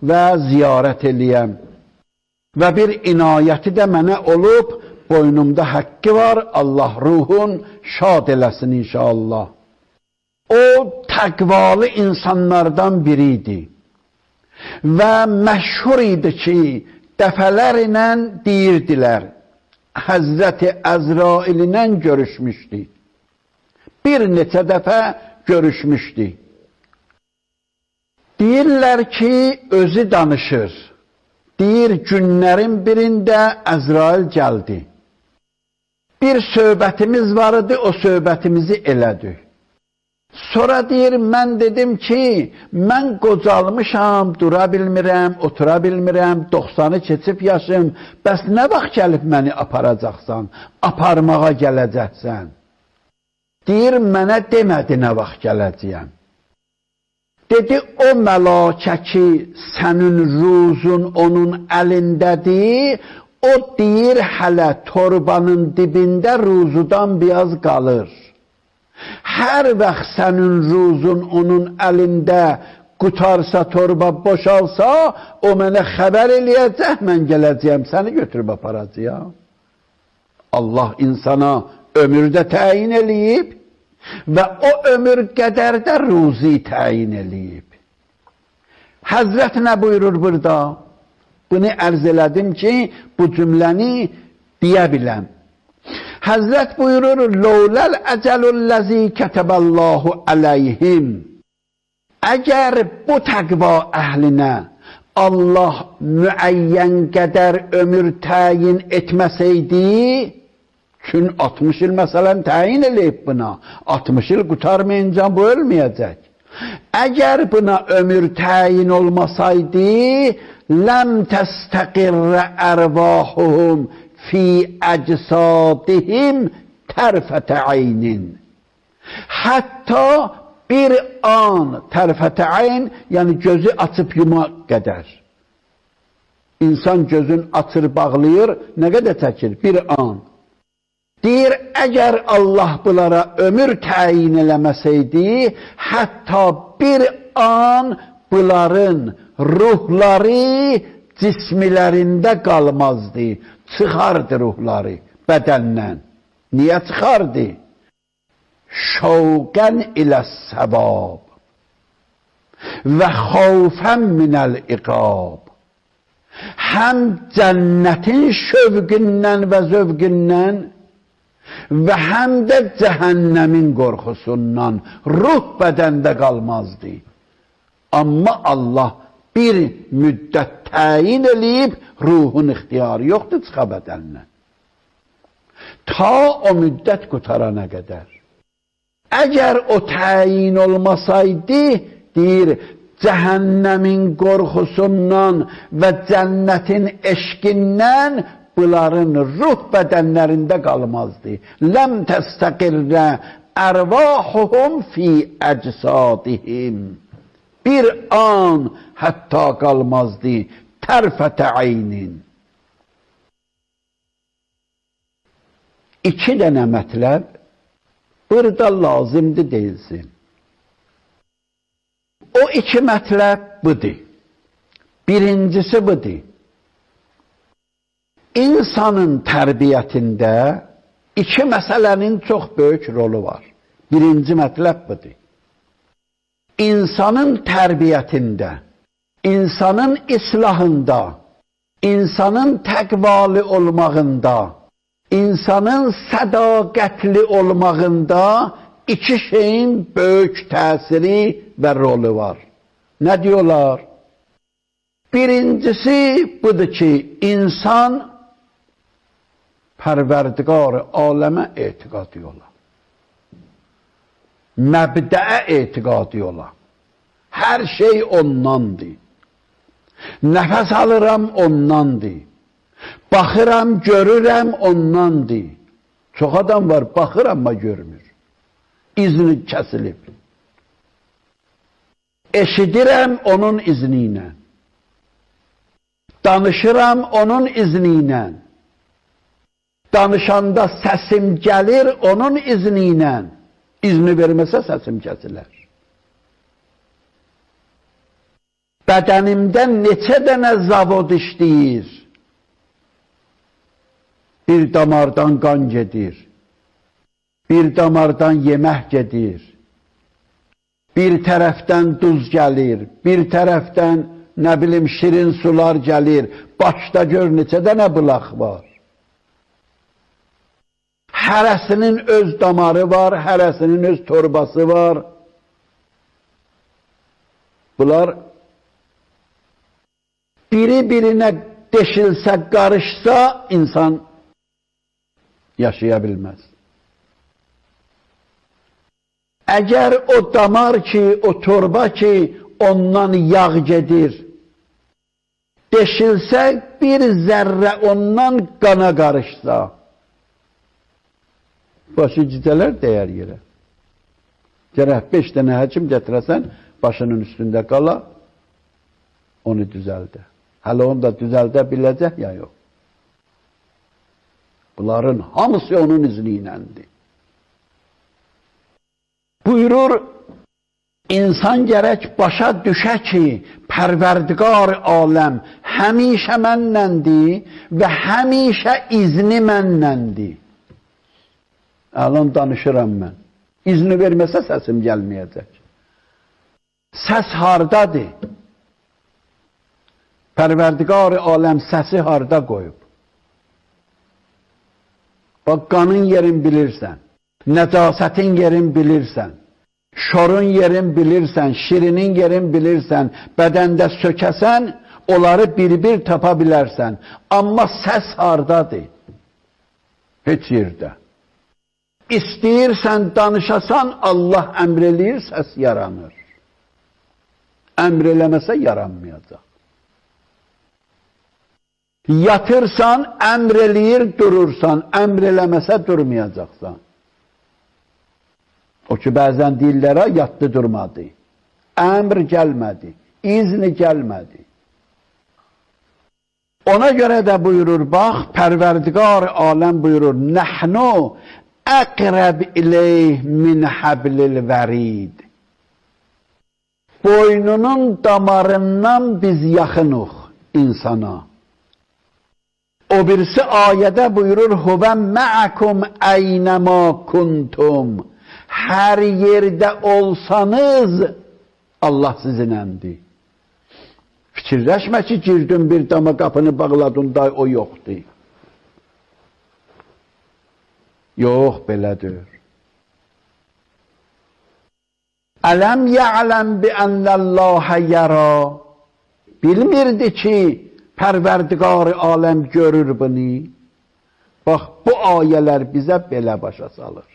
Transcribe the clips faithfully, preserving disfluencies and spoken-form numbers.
və ziyarət eləyəm. Və bir inayəti də mənə olub, boynumda haqqı var, Allah ruhun şad eləsin inşallah. O təqvalı insanlardan biriydi və məşhur idi ki, dəfələrlə deyirdilər, Həzrəti Əzrail ilə görüşmüşdü. Bir neçə dəfə görüşmüşdü. Deyirlər ki, özü danışır. Deyir, günlərin birində Əzrail gəldi. Bir söhbətimiz var idi, o söhbətimizi elədik. Sonra deyir, mən dedim ki, mən qocalmışam, dura bilmirəm, otura bilmirəm, doxsanı keçib yaşım, bəs nə vaxt gəlib məni aparacaqsan, aparmağa gələcəksən? Deyir, mənə demədi nə vaxt gələcəyəm. Dedi, o məlakə ki, sənin ruzun onun əlindədir, o deyir, hələ torbanın dibində ruzudan biraz qalır. Hər vaxt sənin ruzun onun əlində qutarsa, torba boşalsa, o mənə xəbər eləyəcək, mən gələcəyəm, səni götürüb aparacağım. Allah insana ömürdə təyin eləyib və o ömür qədər də ruzi təyin eləyib. Həzrət nə buyurur burada? Bunu ərz elədim ki, bu cümləni deyə biləm. Həzrət buyurur, Lawlal əcəlulləzi kətəbəllahu əleyhim. Əgər bu təqva əhlinə Allah müəyyən qədər ömür təyin etməsəydi, Çün altmış il məsələn təyin eləyib buna. altmış il qutarmayınca bu ölməyəcək. Əgər buna ömür təyin olmasaydı, ləm təstəqirrə ərvahuhum fi əcsadihim tərfətə aynin. Hətta bir an tərfətə ayn, yəni gözü açıb yumaq qədər. İnsan gözün açır, bağlayır, nə qədər çəkir? Bir an. Deyir, əgər Allah bunlara ömür təyin eləməsəydi, hətta bir an bunların ruhları cismilərində qalmazdı. Çıxardı ruhları bədəndən. Niyə çıxardı? Şəvqən iləs-səvab və xavfən minəl-iqab. Həm cənnətin şövqindən və zövqindən və həm də cəhənnəmin qorxusundan ruh bədəndə qalmazdı. Amma Allah bir müddət təyin eləyib, ruhun ixtiyarı yoxdur çıxa bədəndən. Ta o müddət qutarana qədər. Əgər o təyin olmasaydı, deyir, cəhənnəmin qorxusundan və cənnətin eşqindən bunların ruh bədənlərində qalmazdı. Ləm təstəqirrə ərvahuhum fi əcsadihim. Bir an hətta qalmazdı tərfətə aynin. İki dənə mətləb burada lazımdır deyilsin. O iki mətləb budur. Birincisi budur. İnsanın tərbiyyətində iki məsələnin çox böyük rolu var. Birinci mətləb budur. İnsanın tərbiyyətində, insanın islahında, insanın təqvalı olmağında, insanın sədaqətli olmağında iki şeyin böyük təsiri və rolu var. Nə diyorlar? Birincisi budur ki, insan Pərverdigar aləmə etiqad yola. Məbdəə etiqad yola. Hər şey ondandır. Nəfəs alıram ondandır. Baxıram, görürəm ondandır. Çox adam var, baxır amma görmür. İzni kəsilib. Eşidirəm onun izni ilə. Danışıram onun izni ilə. Danışanda səsim gəlir onun izni ilə. İzni verməsə səsim kəsilər. bədənimdə neçə dənə zavod işləyir. Bir damardan qan gedir. Bir damardan yemək gedir. Bir tərəfdən duz gəlir. Bir tərəfdən, nə bilim, şirin sular gəlir. Başda gör neçə dənə bulaq var. Hərəsinin öz damarı var, hərəsinin öz torbası var. Bunlar biri birinə deşilsə, qarışsa insan yaşaya bilməz. Əgər o damar ki, o torba ki, ondan yağ gedir, deşilsə, bir zərrə ondan qana qarışsa, başı cicələr dəyər yerə. Gərək beş dənə həkim gətirəsən, başının üstündə qala, onu düzəldə. Hələ onu da düzəldə biləcək ya yox. Bunların hamısı onun izni iləndir. Buyurur, insan gərək başa düşə ki, Pərverdigar aləm həmişə mənnəndir və həmişə izni mənnəndir. Əlan danışıram mən. İzni verməsə səsim gəlməyəcək. Səs hardadır? Pərverdigar aləm səsi harda qoyub? Bax, qanın yerin bilirsən, nəcasətin yerin bilirsən, şorun yerin bilirsən, şirinin yerin bilirsən, bədəndə sökəsən, onları bir-bir tapa bilərsən. Amma səs hardadır? Heç yerdə. İstəyirsən, danışasan, Allah əmr eləyir, səs yaranır. Əmr eləməsə yaranmayacaq. Yatırsan, əmr eləyir, durursan, əmr eləməsə durmayacaqsan. O ki, bəzən dillərə yatdı, durmadı. Əmr gəlmədi, izni gəlmədi. Ona görə də buyurur, bax, Pərverdigar aləm buyurur, nəhnu əqrəb ileyh min həblil vərid. Boynunun damarından biz yaxınıq insana. O birisi ayədə buyurur, huvə məəkum əynəmə kuntum. Hər yerdə olsanız, Allah sizinəndir. Fikirləşmə ki, girdin bir dama qapını bağladın da o yoxdur. Yox, belədir. Ələm ya'ləm bi ennəllâhə yərə. Bilmirdi ki, Pərverdigar aləm görür bunu. Bax, bu ayələr bizə belə başa salır.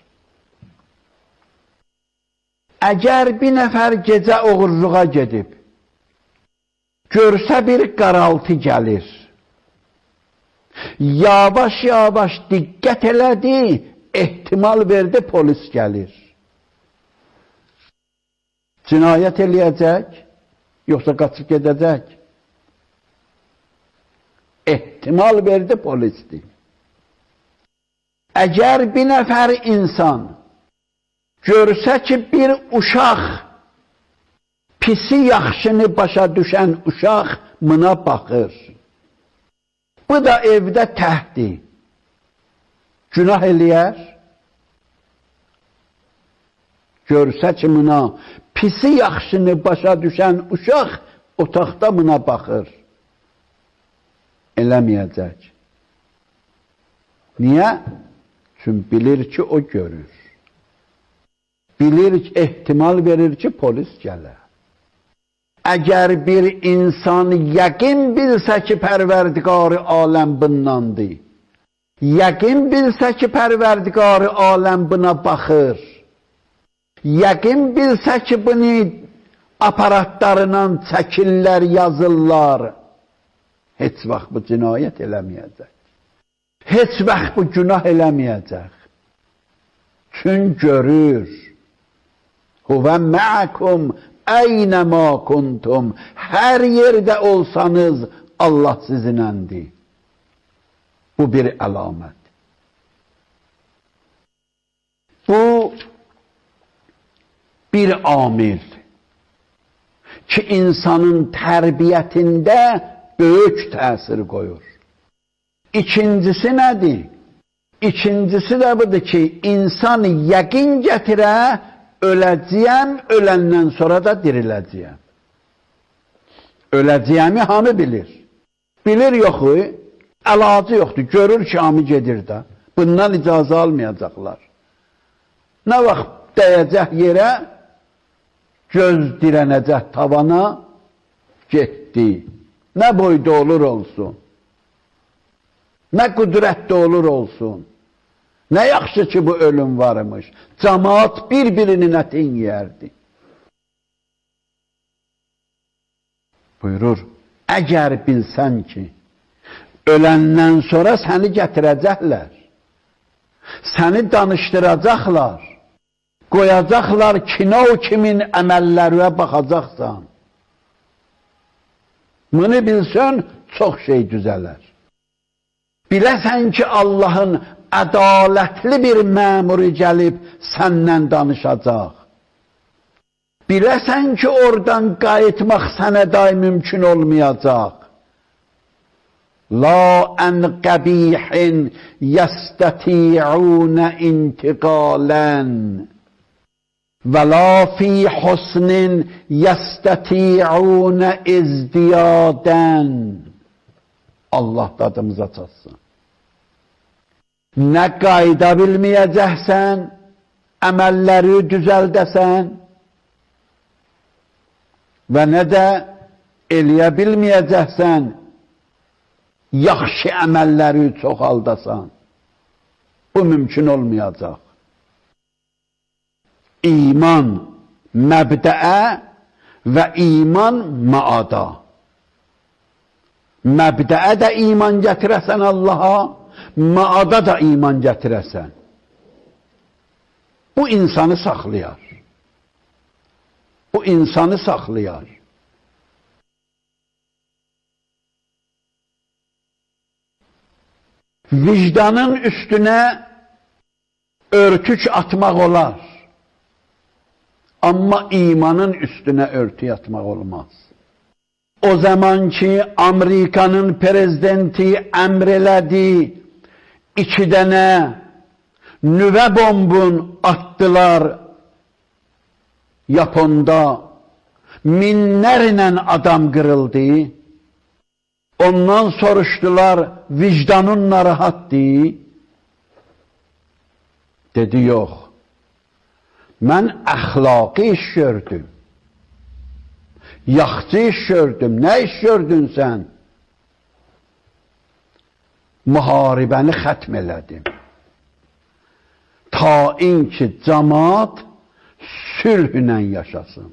Əgər bir nəfər gecə oğurluğa gedib, görsə bir qaraltı gəlir, yavaş-yavaş diqqət elədi, ehtimal verdi, polis gəlir. Cinayət eləyəcək, yoxsa qaçıb gedəcək? Ehtimal verdi, polisdir. Əgər bir nəfər insan görsə ki, bir uşaq, pisi yaxşını başa düşən uşaq buna baxır. Bu da evdə təhdi. Günah eləyər. Görsə ki, buna pisi yaxşını başa düşən uşaq otaqda buna baxır. Eləməyəcək. Niyə? Çünki bilir ki, o görür. Bilir ki, ehtimal verir ki, polis gələr. Əgər bir insan yəqin bilsə ki, Pərverdigar-ı aləm bundandır, yəqin bilsə ki, Pərverdigar-ı aləm buna baxır, yəqin bilsə ki, bunu aparatlarından çəkirlər, yazırlar, heç vaxt bu cinayət eləməyəcək. Heç vaxt bu günah eləməyəcək. Çünki görür. Huvə məəkum əynəmə kuntum. Hər yerdə olsanız Allah sizinəndir. Bu bir əlamət. Bu bir amil. ki, insanın tərbiyyətində böyük təsir qoyur. İkincisi nədir? İkincisi də budur ki, insan yəqin gətirə, öləcəyəm, öləndən sonra da diriləcəyəm. Öləcəyəmi hamı bilir. Bilir yoxu, əlacı yoxdur, görür ki, hamı gedir də. Bundan icazə almayacaqlar. Nə vaxt dəyəcək yerə, göz dirənəcək tavana, getdi. Nə boyda olur olsun, nə qüdrətdə olur olsun, nə yaxşı ki, bu ölüm varmış. Cəmaat bir-birinin ətin yiyərdi. Buyurur, əgər bilsən ki, öləndən sonra səni gətirəcəklər, səni danışdıracaqlar, qoyacaqlar kino kimin əməllərinə baxacaqsan. Bunu bilsən, çox şey düzələr. Biləsən ki, Allahın ədalətli bir məmuru gəlib səndən danışacaq. Biləsən ki, oradan qayıtmaq sənə daim mümkün olmayacaq. La ən qəbihin yəstəti'unə intiqalən və la fi husnin yəstəti'unə izdiyadən. Allah dadımıza çatsın. Nə qayda bilməyəcəksən, əməlləri düzəldəsən və nə də eləyə bilməyəcəksən, yaxşı əməlləri çoxaldasan. Bu mümkün olmayacaq. İman məbdəə və iman maada. Məbdəə də iman gətirəsən Allaha, maada da iman gətirəsən. Bu insanı saxlayar. Bu insanı saxlayar. Vicdanın üstünə örtük atmaq olar. Amma imanın üstünə örtük atmaq olmaz. O zaman ki, Amerikanın prezidenti əmr elədi, iki dənə nüvə bombun atdılar Yaponda, minlərlə adam qırıldı. Ondan soruşdular, vicdanın narahatdır. Dedi, yox. Mən əxlaqi iş gördüm. Yaxşı iş gördüm. Nə iş gördün sən? Müharibəni xətm elədim. Ta in ki, cəmaat sülhlə yaşasın.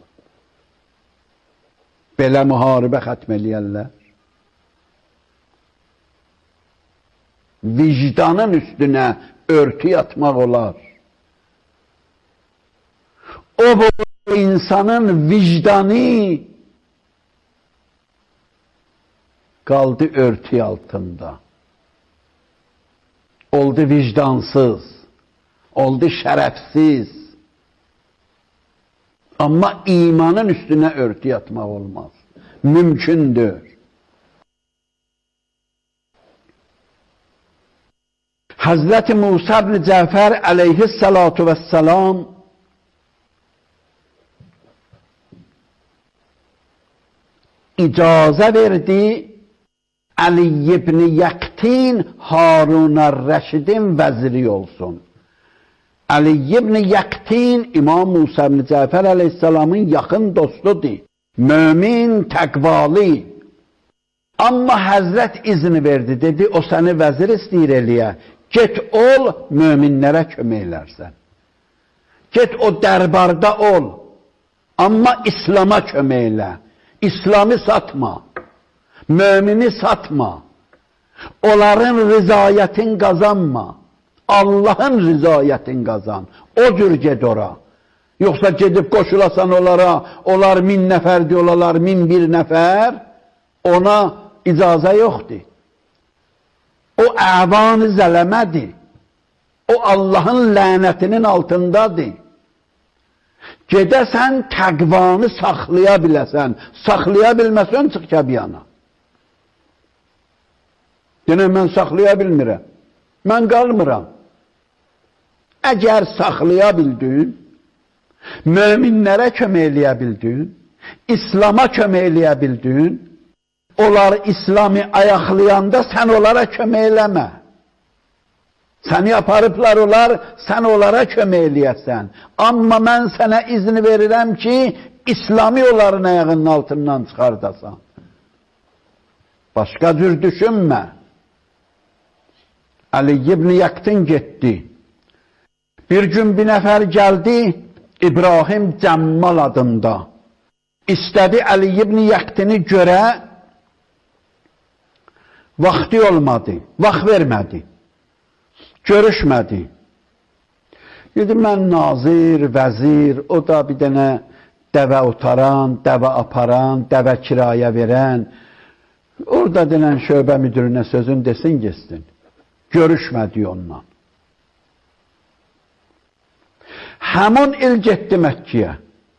Belə müharibə xətm eləyərlər. Vicdanın üstünə örtü yatmaq olar. O bu insanın vicdanı qaldı örtü altında. Oldu vicdansız, oldu şərəfsiz. Amma imanın üstünə örtü yatmaq olmaz. Mümkündür. Hazreti Musa ibn Cəfər əleyhissalatu vesselam icazə verdi Ali ibn Yaqtin Harun Rəşidin vəziri olsun. Ali ibn Yaqtin İmam Musa ibn Cəfər əleyhissalamın yaxın dostudur. Mömin, təqvalı. Amma Həzrət izni verdi, dedi, o səni vəzir istəyir eləyə. Get ol, möminlərə kömək elərsən. Get o dərbarda ol, amma İslama kömək elə. İslamı satma, mömini satma, onların rızayətin qazanma, Allahın rızayətin qazan, o cür ged ora. Yoxsa gedib qoşulasan onlara, onlar min nəfərdir, onlar min bir nəfər, ona icazə yoxdur. O əvan-ı zələmədir, o Allahın lənətinin altındadır. gedəsən təqvanı saxlaya biləsən. Saxlaya bilməsən, çıx kəbiyana. Denə, mən saxlaya bilmirəm. Mən qalmıram. Əgər saxlaya bildin, möminlərə kömək eləyə bildin, İslama kömək eləyə bildin, onlar İslamı ayaqlayanda sən onlara kömək eləmə. Səni aparıblar onlar, sən onlara kömək eləyəsən. Amma mən sənə izin verirəm ki, İslamı onların ayağının altından çıxardasan. Başqa cür düşünmə. Ali ibn Yaktin getdi. Bir gün bir nəfər gəldi, İbrahim Cəmmal adında. İstədi Ali ibn Yaktini görə, vaxtı olmadı, vaxt vermədi. Görüşmədi. Dedi, mən nazir, vəzir, o da bir dənə dəvə otaran, dəvə aparan, dəvə kiraya verən, orada denən şöbə müdürünə sözün desin, geçsin. Görüşmədi onunla. Həmin il getdi Məkkəyə.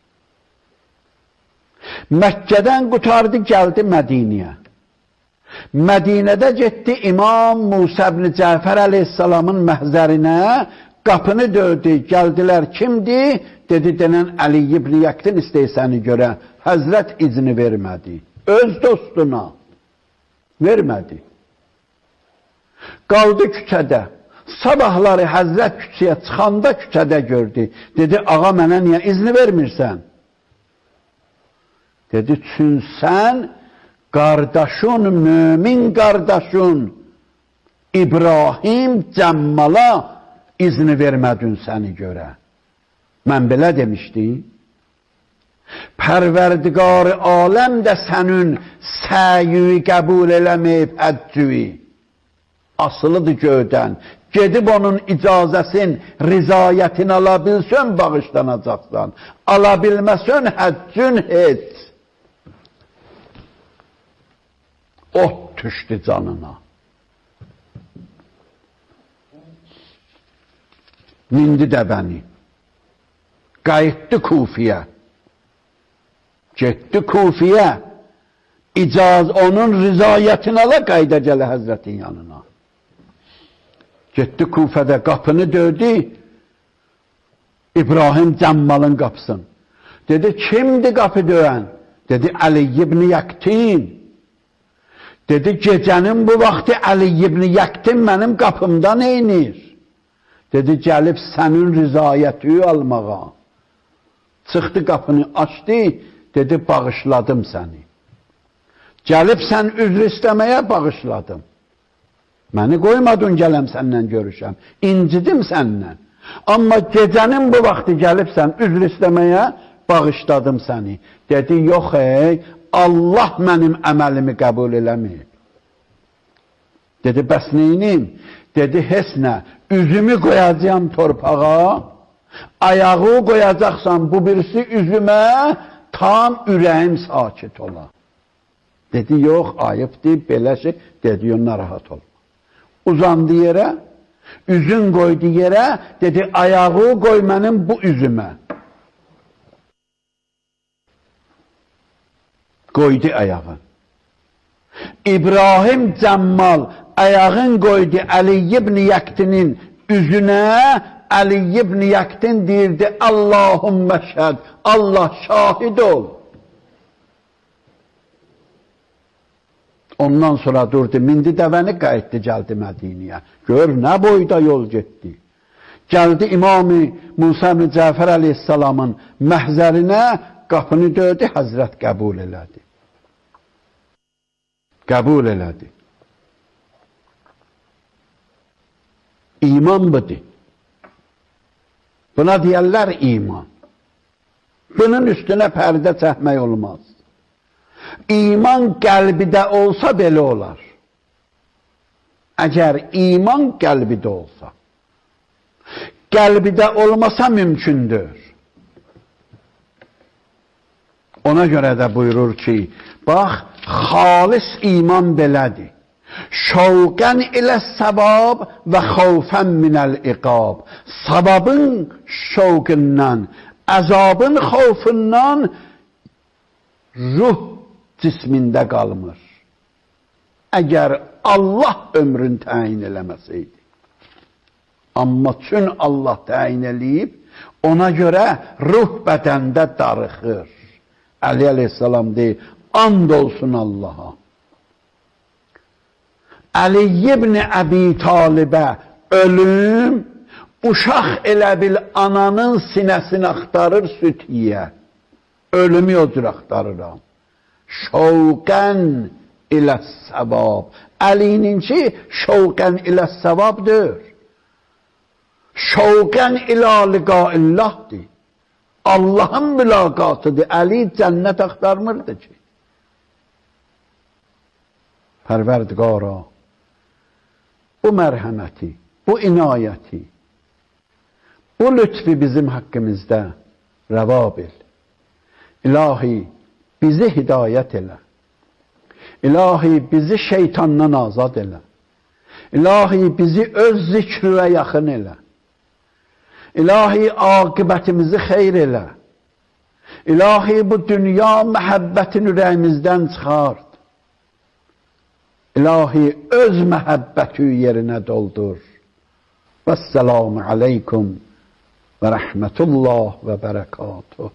Məkkədən qutardı, gəldi Mədiniyə. Mədinədə getdi İmam Musa ibn Cəfər əleyhissalamın məhzərinə, qapını döydü, gəldilər, kimdir? Dedi, denən Ali ibn Yaktin istəysəni görə, Həzrət izni vermədi. Öz dostuna vermədi. Qaldı küçədə. Sabahları Həzrət küçəyə çıxanda küçədə gördü. Dedi, ağa mənə niyə izni vermirsən? Dedi, çün sən qardaşın, mömin qardaşın İbrahim Cəmmala izni vermədin səni görə. Mən belə demişdim. Pərverdigar-ı aləm də sənin səyi qəbul eləməyib həccüyü. Asılıdır göydən. Gedib onun icazəsin, rizayətini ala bilsən, bağışlanacaqsan. Ala bilməsən, həccün heç. Ot düşdü canına. Mindi dəvəni. Qayıtdı Kufiyə. Getdi Kufiyə. İcaz onun rizayətini ala qayda gələ Həzrətin yanına. Getdi Kufədə qapını döydü. İbrahim Cəmmalın qapısın. Dedi, kimdir qapı döyən? Dedi, Ali ibn Yaktin. Dedi, gecənin bu vaxtı Ali ibn Yaktin mənim qapımda neynir? Dedi, gəlib sənin rizayəti almağa. Çıxdı qapını açdı, dedi, bağışladım səni. Gəlib sən üzr istəməyə bağışladım. Məni qoymadın gələm səndən görüşəm. İncidim səndən. Amma gecənin bu vaxtı gəlib sən üzr istəməyə bağışladım səni. Dedi, yox ey, Allah mənim əməlimi qəbul eləmir. Dedi, bəs neynim? Dedi, heç nə, üzümü qoyacağım torpağa, ayağı qoyacaqsan bu birisi üzümə, tam ürəyim sakit ola. Dedi, yox, ayıbdır, belə şey. Dedi, yox, narahat olma. Uzandı yerə, üzün qoydu yerə, dedi, ayağı qoy mənim bu üzümə. Qoydu ayağı. İbrahim Cəmmal ayağın qoydu Ali ibn Yaktinin üzünə, Ali ibn Yaktin deyirdi, Allahümmə şəhəd, Allah şahid ol. Ondan sonra durdu, mindi dəvəni qayıtdı, gəldi Mədiniyə. Gör, nə boyda yol getdi. Gəldi İmam-ı Musa ibn Cəfər əleyhissalamın məhzərinə, qapını döydü, Həzrət qəbul elədi. Qəbul elədi. İman budur. Buna deyərlər iman. Bunun üstünə pərdə çəkmək olmaz. İman qəlbidə olsa belə olar. Əgər iman qəlbidə olsa, qəlbidə olmasa mümkündür. Ona görə də buyurur ki, bax, xalis iman belədir. Şovqən ilə səvab və xovfən minəl iqab. Savabın şovqundan, Əzabın xavfından ruh cismində qalmır. Əgər Allah ömrün təyin eləməsəydi. Amma çün Allah təyin eləyib, ona görə ruh bədəndə darıxır. Əli əleyhissalam deyir, and olsun Allaha. Əli ibn Əbi Talibə ölüm, uşaq elə bil ananın sinəsini axtarır süt yiyə. Ölümü o cür axtarıram. Şovqən ilə səvab. Əlininki şovqən ilə səvabdır. Şovqən ilə liqaillahdır. Allahın mülaqatıdır. Əli cənnət axtarmırdı ki. Pərverdigara, bu mərhəməti, bu inayəti, bu lütfi bizim haqqımızda rəva bil. İlahi, bizi hidayət elə. İlahi, bizi şeytandan azad elə. İlahi, bizi öz zikrə yaxın elə. İlahi, aqibətimizi xeyr elə. İlahi, bu dünya məhəbbətin ürəyimizdən çıxart. İlahi, öz məhəbbəti yerinə doldur. Vəsselamu aleykum və rəhmətullah və bərəkatuh.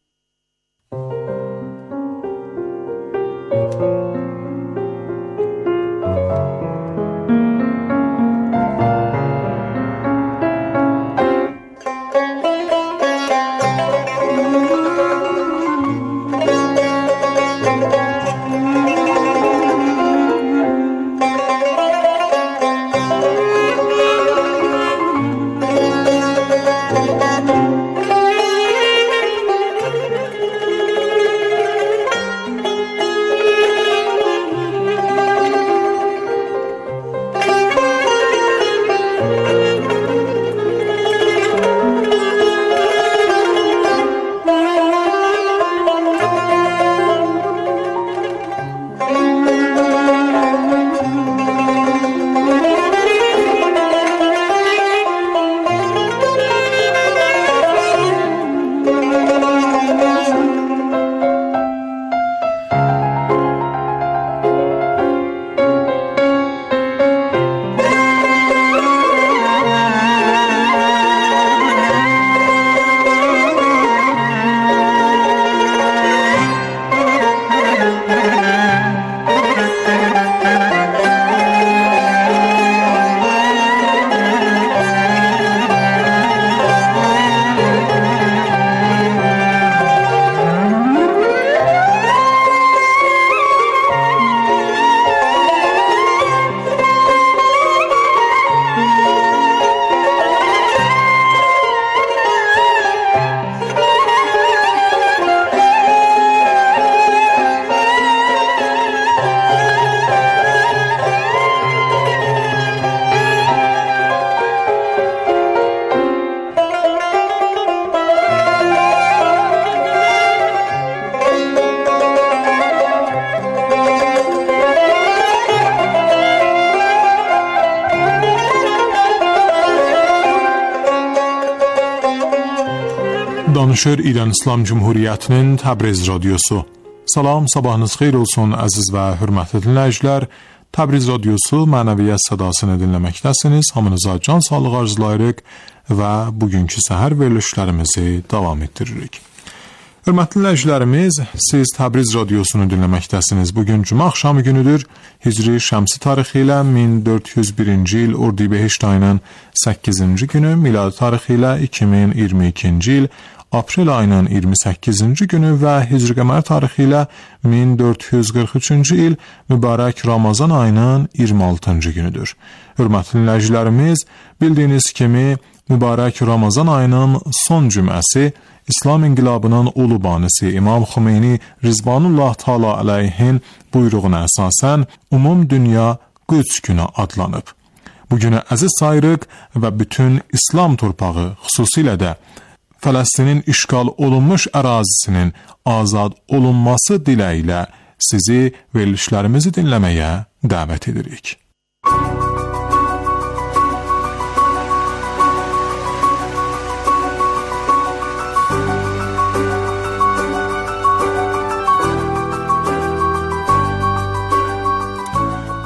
Danışır İran İslam Cumhuriyyətinin Təbriz radiosu. Salam, sabahınız xeyir olsun əziz və hörmətli dinləyicilər. Təbriz radiosu mənəviyyat sədasını dinləməkdəsiniz. Hamınıza can sağlığı arzulayırıq və bugünkü səhər verilişlərimizi davam etdiririk. Hörmətli dinləyicilərimiz, siz Təbriz radiosunu dinləməkdəsiniz. Bugün cümə axşamı günüdür. Hicri şəmsi tarixi ilə min dörd yüz birinci il Ordibeheşt ayının səkkizinci günü, miladi tarixi ilə iki min iyirmi ikinci il aprel ayının iyirmi səkkizinci günü və hicri qəmər tarixi ilə min dörd yüz qırx üçüncü il mübarək Ramazan ayının iyirmi altıncı günüdür. Hörmətli dinləyicilərimiz, bildiyiniz kimi mübarək Ramazan ayının son cümləsi İslam inqilabının ulu banisi İmam Xümeyni Rizvanullah Taala əleyhin buyruğuna əsasən Umum Dünya Qüds günü adlanıb. Bu günü əziz sayırıq və bütün İslam torpağı, xüsusilə də Fələstinin işğal olunmuş ərazisinin azad olunması diləyilə sizi verilişlərimizi dinləməyə dəvət edirik.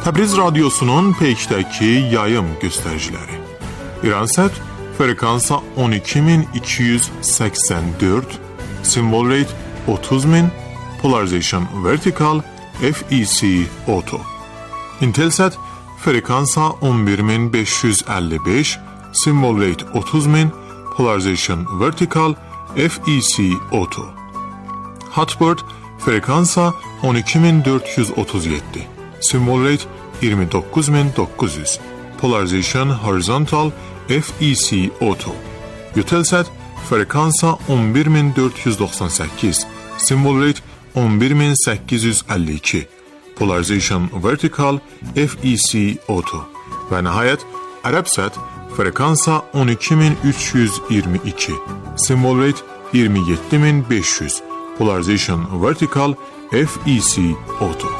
Təbriz Radyosu'nun Peyk'təki yayım göstəriciləri. İransat frekansa on iki min iki yüz səksən dörd, symbol rate otuz min, polarization vertical, F E C auto. Intelsat frekansa on bir min beş yüz əlli beş, symbol rate otuz min, polarization vertical, F E C auto. Hotbird frekansa on iki min dörd yüz otuz yeddi, symbol rate iyirmi doqquz min doqquz yüz, polarization horizontal, F E C auto. Eutelsat frekansa on bir min dörd yüz doxsan səkkiz, symbol rate on bir min səkkiz yüz əlli iki, polarization vertical, F E C auto. Və nəhayət Arabsat frekansa on iki min üç yüz iyirmi iki, symbol rate iyirmi yeddi min beş yüz, polarization vertical, F E C auto.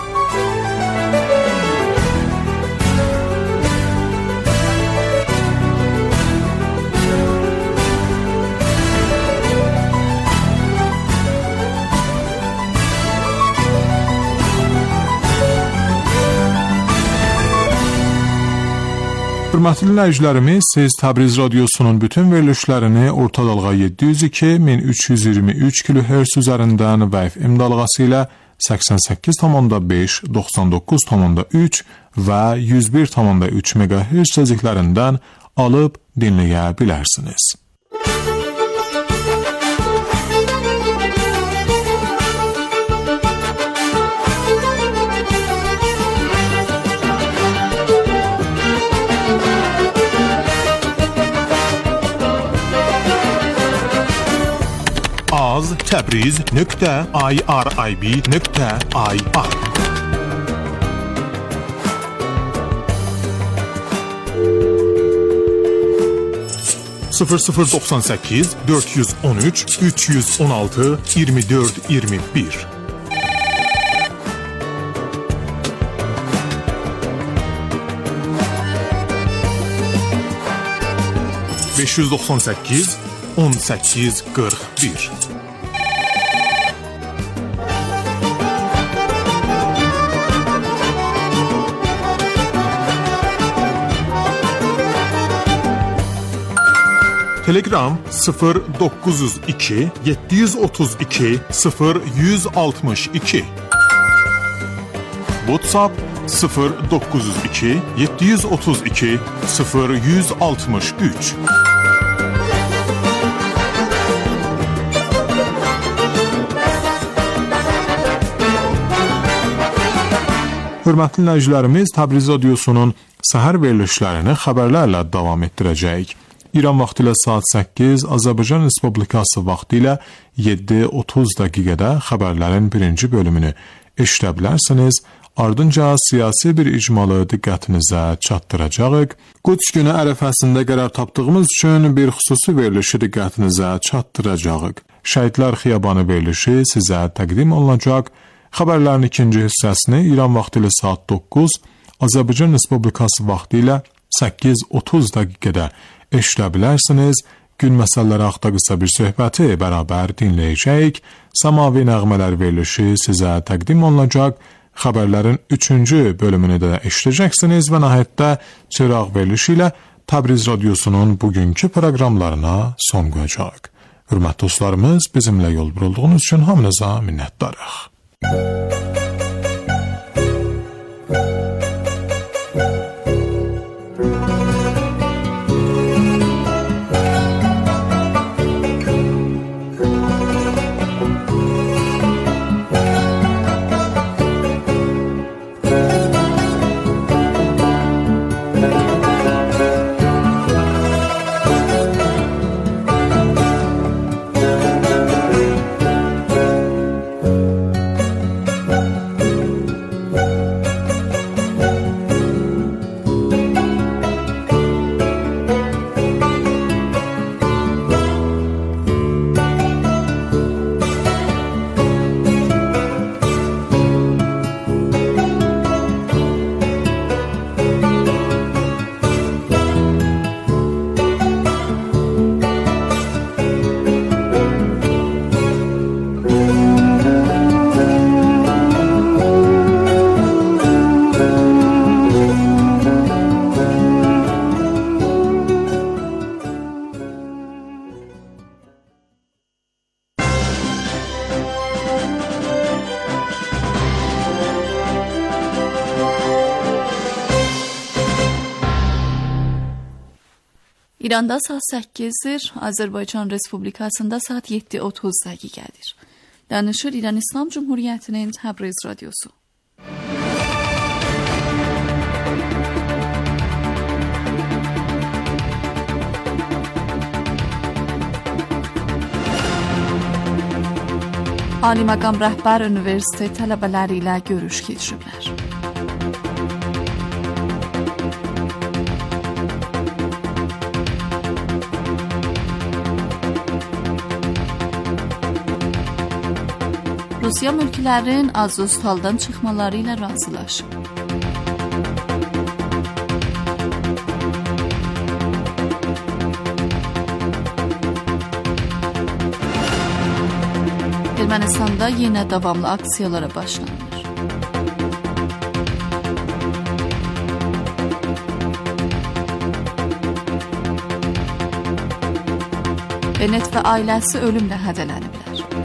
Hörmətli dinləyicilərimiz, siz Təbriz Radyosu'nun bütün verilişlərini orta dalğa yeddi yüz iki min üç yüz iyirmi üç kilohertz üzərindən və F M dalğası ilə səksən səkkiz nöqtə beş, doxsan doqquz nöqtə üç və yüz bir nöqtə üç megahertz tezliklərindən alıb dinləyə bilərsiniz. az təbriz nöqtə irib nöqtə ir sıfır sıfır doxsan səkkiz dörd yüz on üç üç yüz on altı iyirmi dörd iyirmi bir beş yüz doxsan səkkiz on səkkiz qırx bir Telegram sıfır doqquz yüz iki yeddi yüz otuz iki sıfır yüz altmış iki WhatsApp sıfır doqquz yüz iki yeddi yüz otuz iki sıfır yüz altmış üç Hörmətli dinləyicilərimiz, Təbriz Radyosu'nun səhər verilişlərini xəbərlərlə davam etdirəcəyik. İran vaxtı ilə saat səkkiz, Azərbaycan Respublikası vaxtı ilə yeddi otuz dəqiqədə xəbərlərin birinci bölümünü eşidə bilərsiniz. Ardınca siyasi bir icmalı diqqətinizə çatdıracağıq. Quds günü ərəfəsində qərar tapdığımız üçün bir xüsusi verilişi diqqətinizə çatdıracağıq. Şəhidlər Xiyabanı verilişi sizə təqdim olunacaq. Xəbərlərin ikinci hissəsini İran vaxtı ilə saat doqquz, Azərbaycan Respublikası vaxtı ilə səkkiz otuz dəqiqədə eşidə bilərsiniz. Gün məsələləri haqqında qısa bir söhbəti bərabər dinləyəcəyik. Samavi nəğmələr verilişi sizə təqdim olunacaq. Xəbərlərin üçüncü bölümünü də eşidəcəksiniz və nəhayətdə çıraq verilişi ilə Təbriz Radyosu'nun bugünkü proqramlarına son qoyacaq. Hörmətli dostlarımız, bizimlə yol vurulduğunuz üçün hamınıza minnətdarıq. İranda saat səkkizdir, Azərbaycan Respublikasında saat yeddi otuz dəqiqədir. Danışır İran İslam Cumhuriyyətinin Təbriz Radyosu. Ali Məqam rəhbər universitet tələbələri ilə görüş keçiriblər. Rusiya mülklərin Azovstaldan çıxmaları ilə razılaşıb. Ermənistanda yenə davamlı aksiyalara başlanılır. Bennett və ailəsi ölümlə hədələniblər.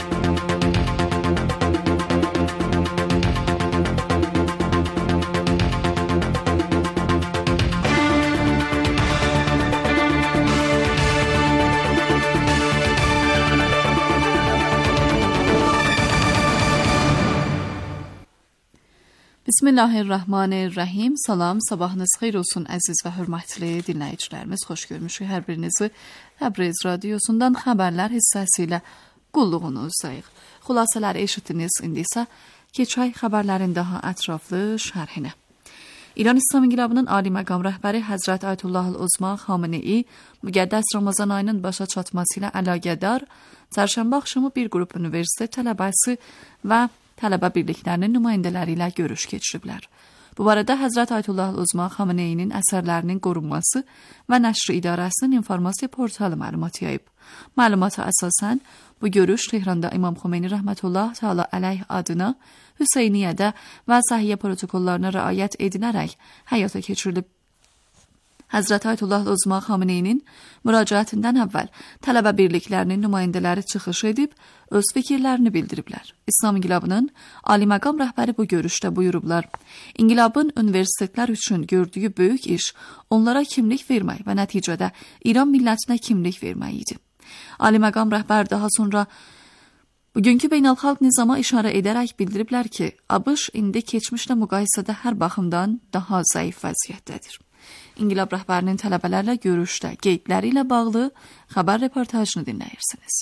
Bismillahirrahmanirrahim. Salam, sabahınız xeyir olsun əziz və hörmətli dinləyicilərimiz. Xoş görmüşük hər birinizi Təbriz Radyosundan xəbərlər hissəsi ilə qulluğunuzdayıq. Xülasələri eşitdiniz, indi isə keçək xəbərlərin daha ətraflı şərhinə. İran İslam İnqilabının Ali Məqam rəhbəri Həzrət Ayətullah Xamenei müqəddəs Ramazan ayının başa çatması ilə əlaqədar çərşənbə axşamı bir qrup universitet tələbəsi və tələbə birliklərinin nümayəndələri ilə görüş keçiriblər. Bu barədə Həzrət Ayətullah Xameneinin əsərlərinin qorunması və nəşri idarəsinin informasiya portalı məlumat yayıb. Məlumata əsasən, bu görüş Tehranda İmam Xomeyni rəhmətullah təala əleyh adına Hüseyniyyədə və səhiyyə protokollarına riayət edilərək həyata keçirilib. Həzrət Ayətullah Xameneinin müraciətindən əvvəl tələbə birliklərinin nümayəndələri çıxış edib, öz fikirlərini bildiriblər. İslam İnqilabının Ali Məqam rəhbəri bu görüşdə buyurublar. İnqilabın universitetlər üçün gördüyü böyük iş onlara kimlik vermək və nəticədə İran millətinə kimlik vermək idi. Ali Məqam rəhbər daha sonra bugünkü beynəlxalq nizama işarə edərək bildiriblər ki, ABŞ indi keçmişlə müqayisədə hər baxımdan daha zəif vəziyyətdədir. İnqilab rəhbərinin tələbələrlə görüşdə qeydləri ilə bağlı xəbər reportajını dinləyirsiniz.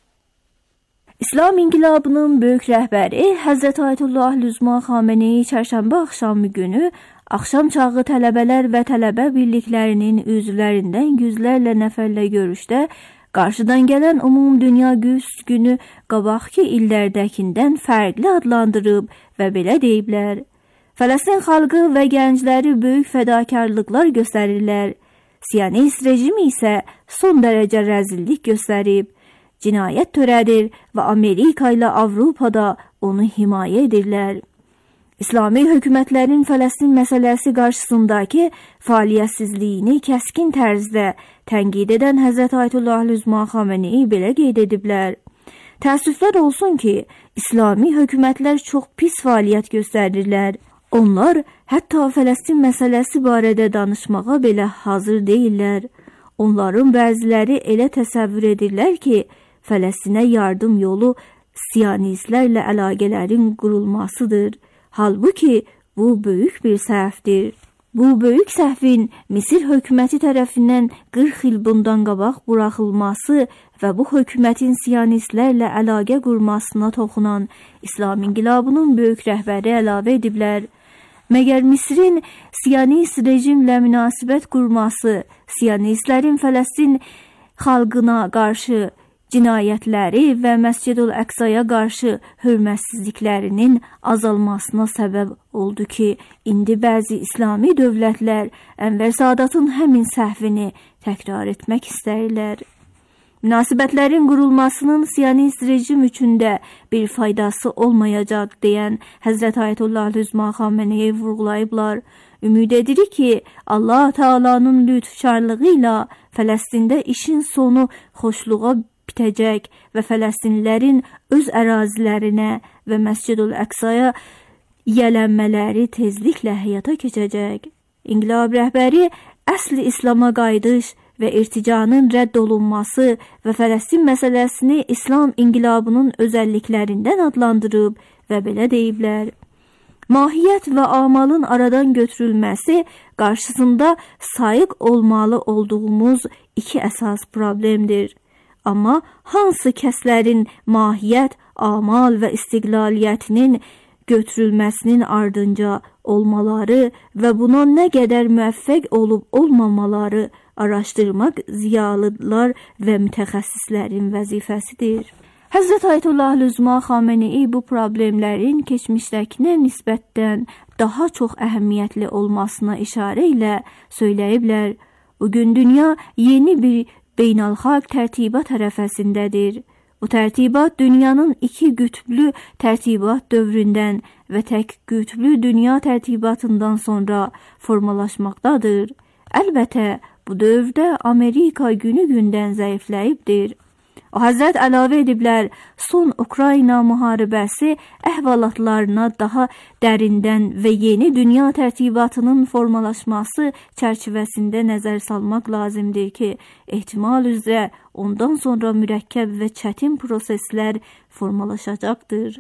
İslam İnqilabının böyük rəhbəri Həzrət Ayətullah Xamenei çərşənbə axşamı günü axşam çağı tələbələr və tələbə birliklərinin üzvlərindən yüzlərlə nəfərlə görüşdə qarşıdan gələn ümum dünya güc günü qabaqki illərdəkindən fərqli adlandırıb və belə deyiblər. Fələstin xalqı və gəncləri böyük fədakarlıqlar göstərirlər. Siyonist rejimi isə son dərəcə rəzillik göstərib, cinayət törədir və Amerika ilə Avropada onu himayə edirlər. İslami hökumətlərin Fələstin məsələsi qarşısındakı fəaliyyətsizliyini kəskin tərzdə tənqid edən Həzrət Ayətullah Xamenei belə qeyd ediblər. Təəssüflər olsun ki, İslami hökumətlər çox pis fəaliyyət göstərirlər. Onlar hətta Fələstin məsələsi barədə danışmağa belə hazır deyirlər. Onların bəziləri elə təsəvvür edirlər ki, Fələstinə yardım yolu siyonistlərlə əlaqələrin qurulmasıdır. Halbuki bu böyük bir səhvdir. Bu böyük səhvin Misir hökuməti tərəfindən qırx il bundan qabaq buraxılması və bu hökumətin siyonistlərlə əlaqə qurmasına toxunan İslam İnqilabının böyük rəhbəri əlavə ediblər. Məgər Misirin siyonist rejimlə münasibət qurması, siyonistlərin Fələstin xalqına qarşı cinayətləri və Məscid-ül-Əqsaya qarşı hörmətsizliklərinin azalmasına səbəb oldu ki, indi bəzi İslami dövlətlər Ənvər Sadatın həmin səhvini təkrar etmək istəyirlər. Münasibətlərin qurulmasının siyonist rejim üçün də bir faydası olmayacaq deyən Həzrət Ayətullah Xamenei vurğulayıblar. Ümid edirik ki, Allah Taala'nın lütfkarlığı ilə Fələstində işin sonu xoşluğa bitəcək və Fələstinlilərin öz ərazilərinə və Məscid-ül-Əqsaya yiyələnmələri tezliklə həyata keçəcək. İnqilab rəhbəri əsl İslama qayıdış və irticanın rədd olunması və Fələstin məsələsini İslam inqilabının özəlliklərindən adlandırıb və belə deyiblər: mahiyyət və amalın aradan götürülməsi qarşısında sayıq olmalı olduğumuz iki əsas problemdir. Amma hansı kəslərin mahiyyət, amal və istiqlaliyyətinin götürülməsinin ardınca olmaları və buna nə qədər müvəffəq olub olmamaları araşdırmaq ziyalılar və mütəxəssislərin vəzifəsidir. Həzrət Ayətullah Üzma Xamenei bu problemlərin keçmişdəkinə nisbətən daha çox əhəmiyyətli olmasına işarə ilə söyləyiblər: bugün dünya yeni bir beynəlxalq tərtibat ərəfəsindədir. Bu tərtibat dünyanın iki qütblü tərtibat dövründən və tək qütblü dünya tərtibatından sonra formalaşmaqdadır. Əlbəttə, bu dövrdə Amerika günü-gündən zəifləyibdir. O Həzrət əlavə ediblər, son Ukrayna müharibəsi əhvalatlarına daha dərindən və yeni dünya tərtibatının formalaşması çərçivəsində nəzər salmaq lazımdır ki, ehtimal üzrə ondan sonra mürəkkəb və çətin proseslər formalaşacaqdır.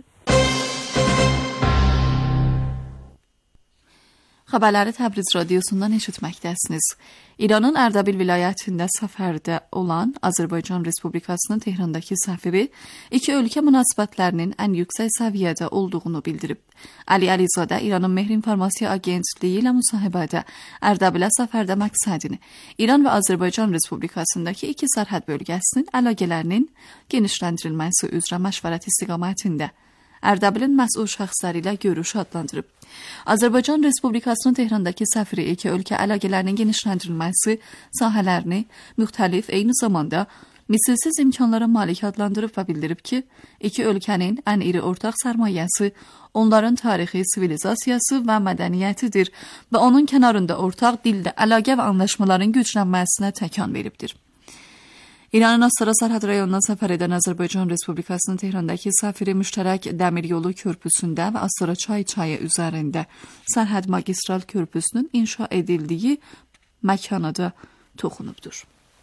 Xəbərləri Təbriz radiosundan eşitməkdəsiniz. İranın Ərdəbil vilayətində səfərdə olan Azərbaycan Respublikasının Tehrandakı səfiri iki ölkə münasibətlərinin ən yüksək səviyyədə olduğunu bildirib. Ali Əlizadə İranın Mehr İnformasiya Agentliyi ilə müsahibədə Ərdabilə səfərdə məqsədini İran və Azərbaycan Respublikasındakı iki sərhəd bölgəsinin əlaqələrinin genişləndirilməsi üzrə məşvərət istiqamətində Ərdəbilin məsul şəxsləri ilə görüş adlandırıb. Azərbaycan Respublikasının Tehrandakı səfiri iki ölkə əlaqələrinin genişləndirilməsi sahələrini müxtəlif, eyni zamanda misilsiz imkanlara malik adlandırıb və bildirib ki, iki ölkənin ən iri ortaq sərmayəsi onların tarixi, sivilizasiyası və mədəniyyətidir və onun kənarında ortaq dildə əlaqə və anlaşmaların güclənməsinə təkan veribdir. İranın Astara sərhəd rayonuna səfər edən Azərbaycan Respublikasının Tehrandakı səfiri müştərək dəmir yolu körpüsündə və Astara çay çayı üzərində sərhəd magistral körpüsünün inşa edildiyi məkana da toxunubdur.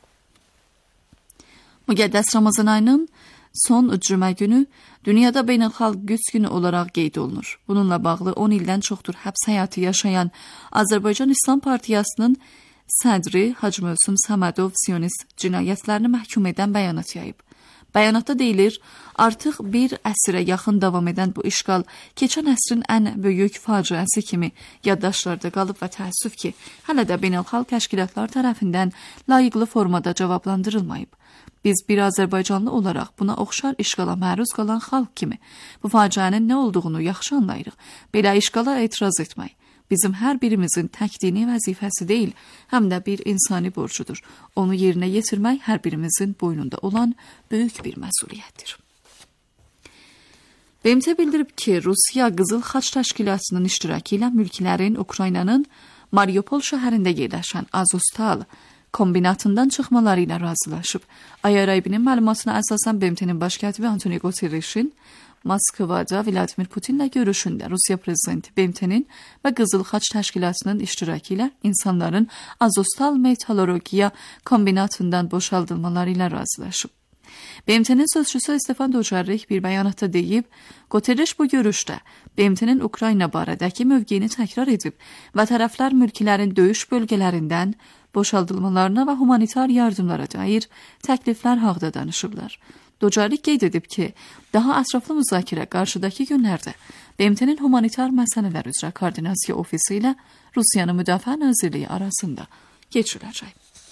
Müqəddəs Ramazan ayının son cümə günü dünyada beynəlxalq qüds günü olaraq qeyd olunur. Bununla bağlı on ildən çoxdur həbs həyatı yaşayan Azərbaycan İslam Partiyasının sədri Hacı Mövsüm Səmədov sionist cinayətlərini məhkum edən bəyanat yayıb. Bəyanatda deyilir, artıq bir əsrə yaxın davam edən bu işğal keçən əsrin ən böyük faciəsi kimi yaddaşlarda qalıb və təəssüf ki, hələ də beynəlxalq təşkilatlar tərəfindən layiqli formada cavablandırılmayıb. Biz bir Azərbaycanlı olaraq buna oxşar işğala məruz qalan xalq kimi bu faciənin nə olduğunu yaxşı anlayırıq. Belə işğala etiraz etmək bizim hər birimizin tək dini vəzifəsi deyil, həm də bir insani borcudur. Onu yerinə yetirmək hər birimizin boynunda olan böyük bir məsuliyyətdir. B M T bildirib ki, Rusiya Qızıl Xaç Təşkilatının iştirakı ilə mülkilərin Ukraynanın Mariupol şəhərində yerləşən Azovstal kombinatından çıxmaları ilə razılaşıb. Ayaraybinin məlumatına əsasən B M T-nin baş katibi Antoni Guterreşin Moskvada Vladimir Putinlə görüşündə Rusiya prezidenti B M T-nin və Qızıl Xaç Təşkilatının iştirakı ilə insanların Azovstal metallurgiya kombinatından boşaldılmaları ilə razılaşıb. B M T-nin sözçüsü Stefan Dujarric bir bəyanatda deyib, Guterres bu görüşdə B M T-nin Ukrayna barədəki mövqeyini təkrar edib və tərəflər mülkilərin döyüş bölgələrindən boşaldılmalarına və humanitar yardımlara dair təkliflər haqda danışıblar. Dujarric qeyd edib ki, daha ətraflı müzakirə qarşıdakı günlərdə B M T-nin humanitar məsələlər üzrə koordinasiya ofisi ilə Rusiyanın Müdafiə Nazirliyi arasında keçiriləcək.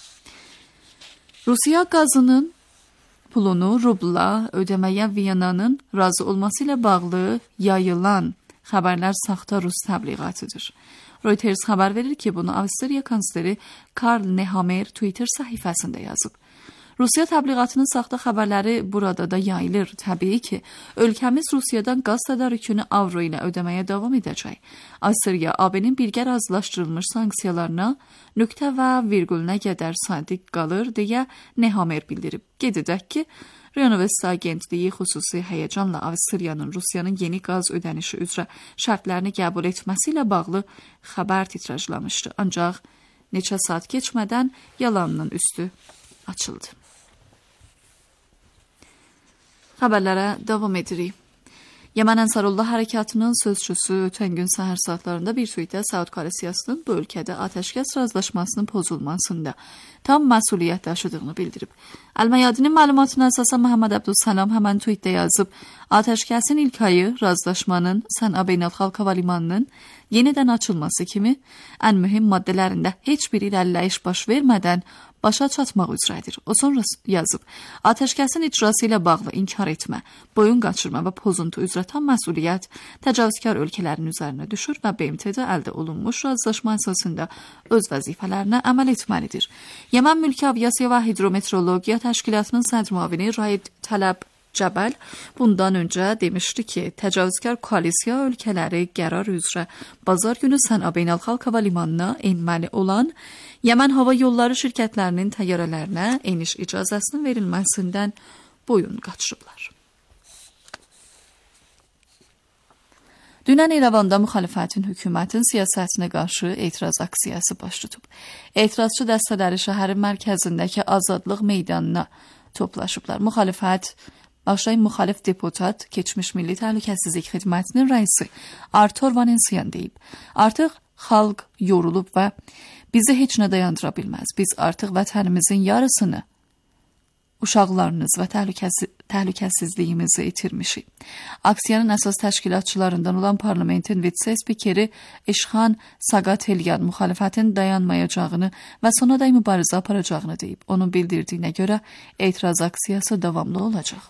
Rusiya qazının pulunu rubla ödəməyə Viyananın razı olması ilə bağlı yayılan xəbərlər saxta rus təbliğatıdır. Reuters xəbər verir ki, bunu Avstriya kansleri Karl Nehammer Twitter səhifəsində yazıb. Rusiya təbliğatının saxta xəbərləri burada da yayılır. Təbii ki, ölkəmiz Rusiyadan qaz tədarükünü avro ilə ödəməyə davam edəcək. Avstriya A B-nin birgə razılaşdırılmış sanksiyalarına nöqtə və virgülünə qədər sadiq qalır deyə Nehammer bildirib. Qeyd edək ki, Ria Novosti agentliyi xüsusi həyəcanla Avstriyanın Rusiyanın yeni qaz ödənişi üzrə şərtlərini qəbul etməsi ilə bağlı xəbər titrajlamışdı. Ancaq Neçə saat keçmədən yalanının üstü açıldı. Xəbərlərə davam edirik. Yemen Ensarullah Hərəkatının sözçüsü ötən gün səhər saatlarında bir tweetdə Saud Koalisiyasının bu ölkədə atəşkəs razılaşmasının pozulmasında tam məsuliyyət daşıdığını bildirib. Əl-Məyadinin məlumatına əsasən Məhəmməd Əbdülsəlam həmən tweetdə yazıb, atəşkəsin ilk ayı razılaşmanın Sən'a Beynəlxalq Hava Limanının yenidən açılması kimi ən mühüm maddələrində heç bir irəliləyiş baş vermədən başa çatmaq üzrədir. O sonra yazıb, atəşkəsin icrası ilə bağlı inkar etmə, boyun qaçırma və pozuntu üzrə tam məsuliyyət təcavüzkar ölkələrin üzərinə düşür və B M T-də əldə olunmuş razılaşma əsasında öz vəzifələrinə əməl etməlidir. Yemen Mülki Aviasiya və Hidrometeorologiya Təşkilatının sədr müavini Raid Tələb Cəbəl bundan öncə demişdi ki, təcavüzkar koalisiya ölkələri qərar üzrə bazar günü Sən'a Beynəlxalq Hava Limanına enməli olan Yemen Hava Yolları şirkətlərinin təyyarələrinə eniş icazəsinin verilməsindən boyun qaçırıblar. Dünən İrəvanda müxalifətin hökumətin siyasətinə qarşı etiraz aksiyası baş tutub. Etirazçı dəstələri şəhərin mərkəzindəki Azadlıq meydanına toplaşıblar. Müxalifət Başlayın müxalif deputat, keçmiş Milli Təhlükəsizlik Xidmətinin rəisi Artur Vanensiyan deyib. Artıq xalq yorulub və bizi heç nə dayandıra bilməz. Biz artıq vətənimizin yarısını, uşaqlarınız və təhlükəsiz, təhlükəsizliyimizi itirmişik. Aksiyanın əsas təşkilatçılarından olan parlamentin vitse-spikeri İşxan Saqatelyan müxalifətin dayanmayacağını və sonadək mübarizə aparacağını deyib. Onun bildirdiyinə görə etiraz aksiyası davamlı olacaq.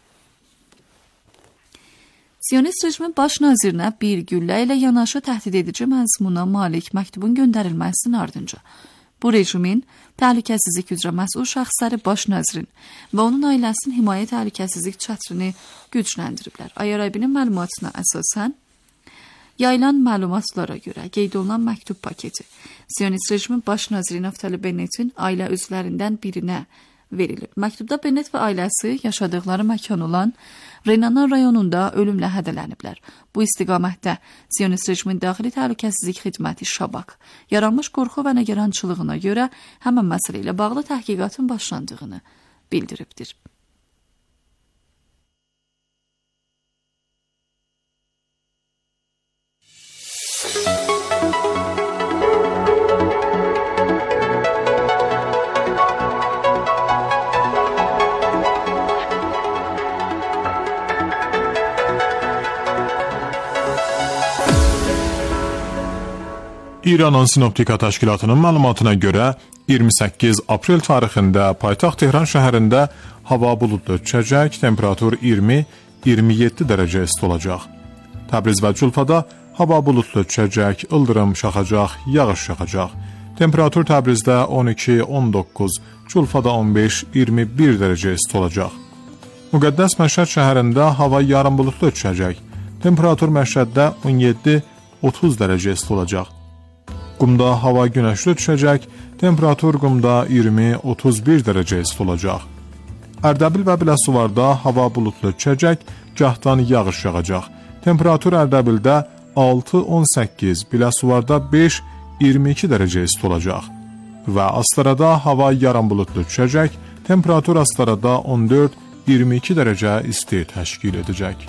Siyonist rejimin baş nazirinə bir güllə ilə yanaşı təhdid edici məzmuna malik məktubun göndərilməsinin ardınca bu rejimin təhlükəsizlik üzrə məsul şəxsləri baş nazirin və onun ailəsinin himayə təhlükəsizlik çətrini gücləndiriblər. Ayarabinin məlumatına əsasən yayılan məlumatlara görə qeyd olunan məktub paketi Siyonist rejimin baş naziri Naftali Bennetin ailə üzvlərindən birinə verilib. Məktubda Bennett və ailəsi yaşadıkları məkan olan Renanan rayonunda ölümlə hədələniblər. Bu istiqamətdə Siyonist rejimin daxili təhlükəsizlik xidməti Şabak yaranmış qorxu və nəgərançılığına görə həmən məsələ ilə bağlı təhqiqatın başlandığını bildiribdir. İranın Sinoptika Təşkilatının məlumatına görə iyirmi səkkiz aprel tarixində paytaxt Tehran şəhərində hava buludlu düşəcək, temperatur iyirmi iyirmi yeddi dərəcə isti olacaq. Təbriz və Culfada hava buludlu düşəcək, ildırım şaxacaq, yağış yağacaq. Temperatur Təbrizdə on iki on doqquz, Culfada on beş iyirmi bir dərəcə isti olacaq. Müqəddəs Məşhəd şəhərində hava yarım buludlu düşəcək. Temperatur Məşhəddə on yeddi otuz dərəcə isti olacaq. Qumda hava günəşli düşəcək, temperatur Qumda iyirmi otuz bir dərəcə isti olacaq. Ərdəbil və Biləsuvarda hava buludlu düşəcək, gahdan yağış yağacaq. Temperatur Ərdəbildə altı on səkkiz, Biləsuvarda beş iyirmi iki dərəcə isti olacaq. Və Astarada hava yarım buludlu düşəcək, temperatur Astarada on dörd iyirmi iki dərəcə isti təşkil edəcək.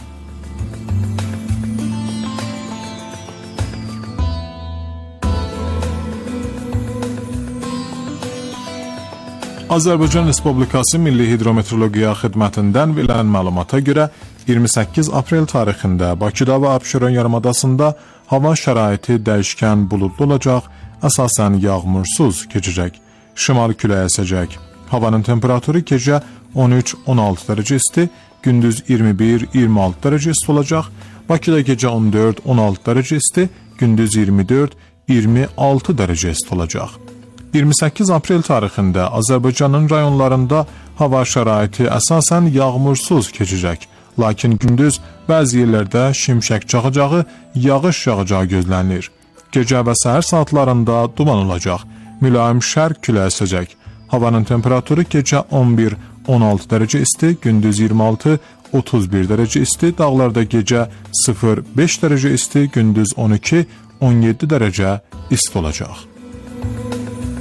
Azərbaycan Respublikası Milli Hidrometeorologiya Xidmətindən verilən məlumata görə iyirmi səkkiz aprel tarixində Bakıda və Abşeron yarımadasında hava şəraiti dəyişkən buludlu olacaq, əsasən yağmursuz keçəcək. Şimal küləyi əsəcək. Havanın temperaturu gecə on üç on altı dərəcə isti, gündüz iyirmi bir iyirmi altı dərəcə isti olacaq. Bakıda gecə on dörd on altı dərəcə isti, gündüz iyirmi dörd iyirmi altı dərəcə isti olacaq. iyirmi səkkiz aprel tarixində Azərbaycanın rayonlarında hava şəraiti əsasən yağmursuz keçəcək, lakin gündüz bəzi yerlərdə şimşək çaxacağı, yağış yağacağı gözlənilir. Gecə və səhər saatlarında duman olacaq, mülayim şərq küləyi əsəcək. Havanın temperaturu gecə on bir on altı dərəcə isti, gündüz iyirmi altı otuz bir dərəcə isti, dağlarda gecə sıfır beş dərəcə isti, gündüz on iki on yeddi dərəcə isti olacaq.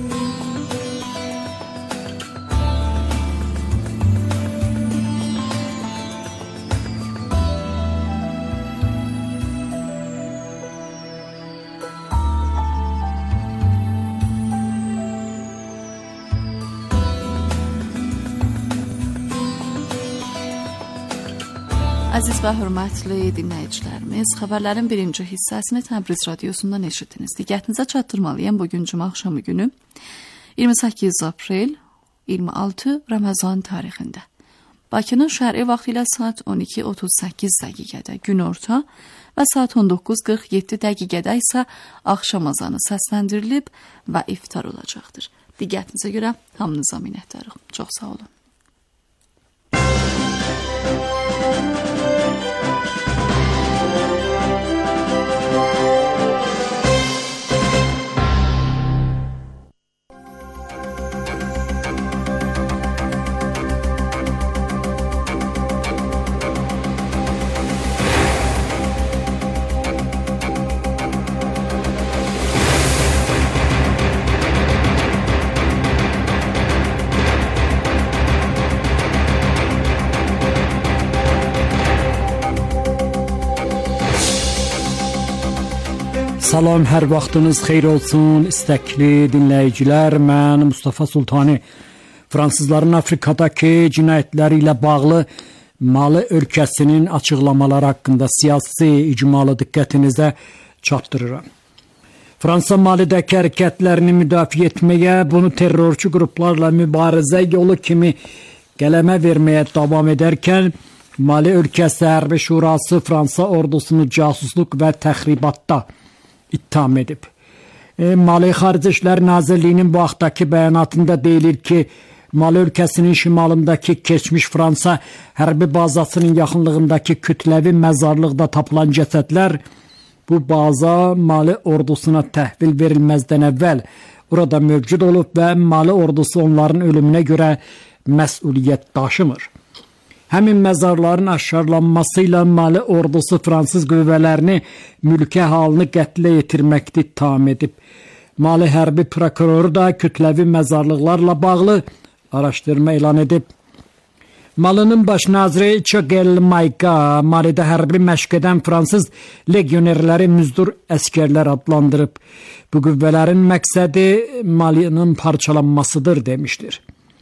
Əziz və hörmətli dinləyicilərimiz, xəbərlərin birinci hissəsini Təbriz radiosundan eşitdiniz. Diqqətinizə çatdırmalıyam bugün cümə axşamı günü iyirmi səkkiz aprel iyirmi altı Ramazan tarixində. Bakının şərqi vaxtı ilə saat on iki otuz səkkiz dəqiqədə günorta və saat on doqquz qırx yeddi dəqiqədə isə axşam azanı səsləndirilib və iftar olacaqdır. Diqqətinizə görə hamınıza minnətdarıq. Çox sağ olun. Salam, hər vaxtınız xeyir olsun, istəkli dinləyicilər. Mən Mustafa Sultani. Fransızların Afrikadakı cinayətləri ilə bağlı Mali ölkəsinin açıqlamaları haqqında siyasi icmalı diqqətinizə çatdırıram. Fransa Malidəki hərəkətlərini müdafiə etməyə, bunu terrorçu qruplarla mübarizə yolu kimi qələmə verməyə davam edərkən, Mali ölkəsi Hərbi Şurası Fransa ordusunu casusluq və təxribatda ittiham edib. E, Mali Xarici İşlər Nazirliyinin bu vaxtdakı bəyanatında deyilir ki, Mali ölkəsinin şimalındakı keçmiş Fransa hərbi bazasının yaxınlığındakı kütləvi məzarlıqda tapılan cəsədlər bu baza Mali ordusuna təhvil verilməzdən əvvəl orada mövcud olub və Mali ordusu onların ölümünə görə məsuliyyət daşımır. Həmin məzarların aşkarlanması ilə Mali ordusu Fransız qüvvələrini mülki halını qətlə yetirməkdə ittiham edib. Mali hərbi prokuroru da kütləvi məzarlıqlarla bağlı araşdırma elan edib. Malının baş naziri Çogel Mayka Malidə hərbi məşq edən Fransız legionerləri müzdur əskərlər adlandırıb. Bu qüvvələrin məqsədi Malinin parçalanmasıdır demişdir.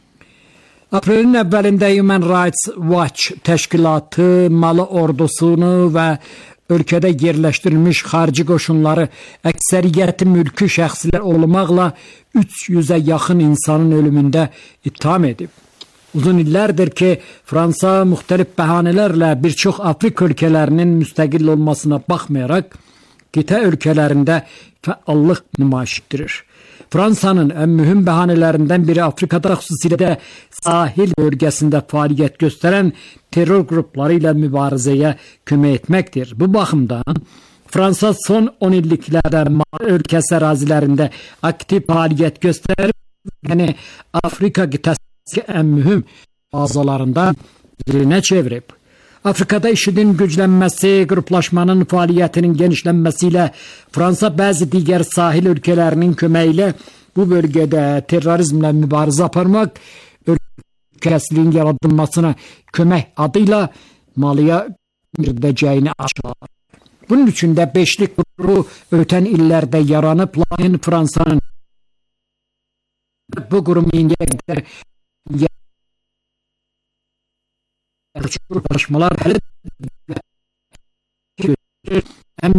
Aprelin əvvəlində Human Rights Watch təşkilatı Mali ordusunu və ölkədə yerləşdirilmiş xarici qoşunları əksəriyyəti mülki şəxslər olmaqla üç yüzə yaxın insanın ölümündə ittiham edib. Uzun illərdir ki, Fransa müxtəlif bəhanələrlə bir çox Afrika ölkələrinin müstəqil olmasına baxmayaraq, qitə ölkələrində fəallıq nümayiş etdirir. Fransanın ən mühüm bəhanələrindən biri Afrikada xüsusilə də sahil bölgəsində fəaliyyət göstərən terror qrupları ilə mübarizəyə kömək etməkdir. Bu baxımdan Fransa son on illiklərdə Mali ölkəsi ərazilərində aktiv fəaliyyət göstərib, yəni Afrika qitəsi ən mühüm bazalarından birinə çevirib. Afrikada IŞİDin güclənməsi, qruplaşmanın fəaliyyətinin genişlənməsi ilə Fransa bəzi digər sahil ölkələrinin köməyi ilə bu bölgədə terrorizmlə mübarizə aparmaq, ölkəsinin yaradılmasına kömək adıyla Maliyə girdəcəyini açıqladı. Bunun üçün də beşlik qrupu ötən illərdə yaranıb, lakin Fransanın bu qurum indiyə qədər Qruplaşmalar hələ həm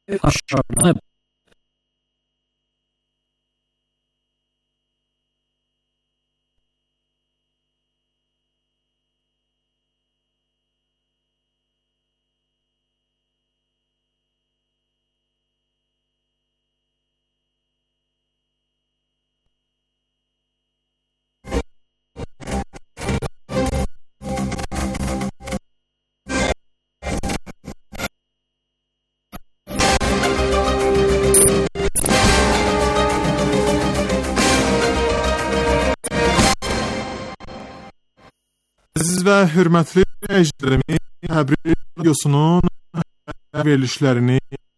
aşağılanıb. Əziz və hörmətli izləyicilərimiz, Təbriz radiosunun verilişlərini